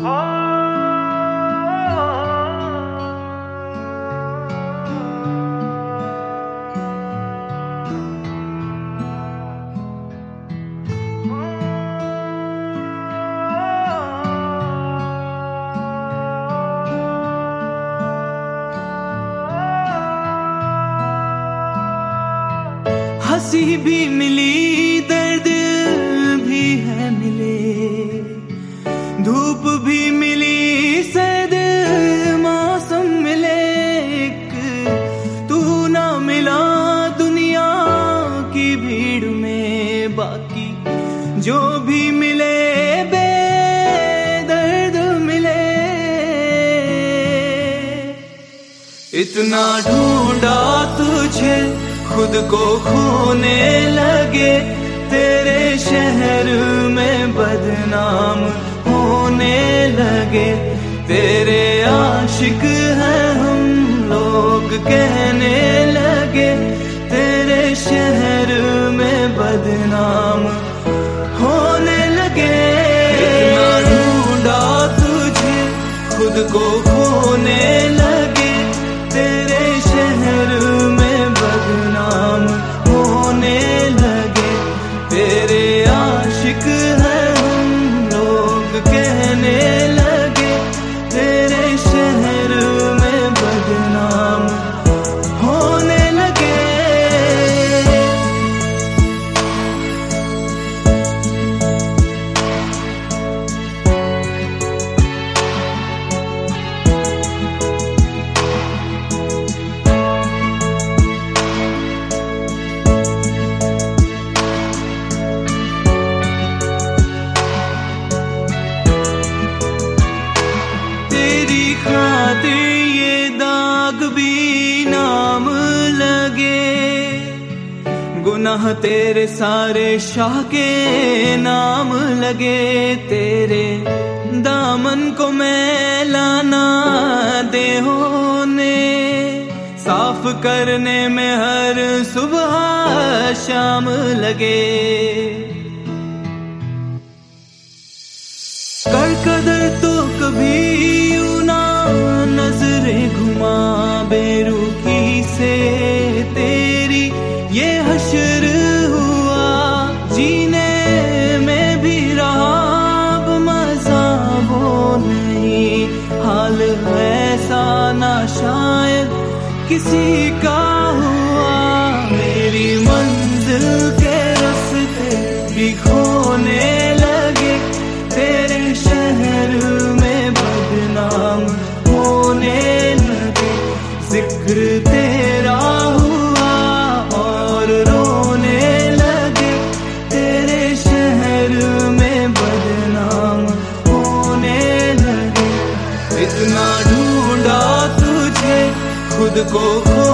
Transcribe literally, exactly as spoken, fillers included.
हंसी भी मिली, दर्द भी है मिले, धूप भी मिली, सर्द मौसम मिले, एक तू ना मिला दुनिया की भीड़ में, बाकी जो भी मिले बेदर्द मिले। इतना ढूंढा तुझे, खुद को खोने लगे, तेरे शहर में बदनाम होने लगे, तेरे आशिक हैं हम लोग कहने लगे, तेरे शहर में बदनाम होने लगे। इतना ढूंढा तुझे, खुद को खोने लगे, तेरे शहर में बदनाम होने लगे, तेरे आशिक हैं हम लोग कहने लगे, तेरे शहर में बदनाम होने लगे। खातिर ये दाग भी नाम लगे, गुनाह तेरे सारे शाह के नाम लगे, तेरे दामन को मैला ना दे होने, साफ करने में हर सुबह शाम लगे। कर कदर तो कभी ना नजरें घुमा बेरुखी से, तेरी ये हश्र हुआ जीने में भी रहा अब मजा वो नहीं, हाल ऐसा ना शायद किसी का हुआ, मेरी मंजिल के रास्ते भी खोने लगे, तेरे शहर में बदनाम होने लगे, जिक्र तेरा हुआ और रोने लगे, तेरे शहर में बदनाम होने लगे। इतना ढूंढा तुझे, खुद को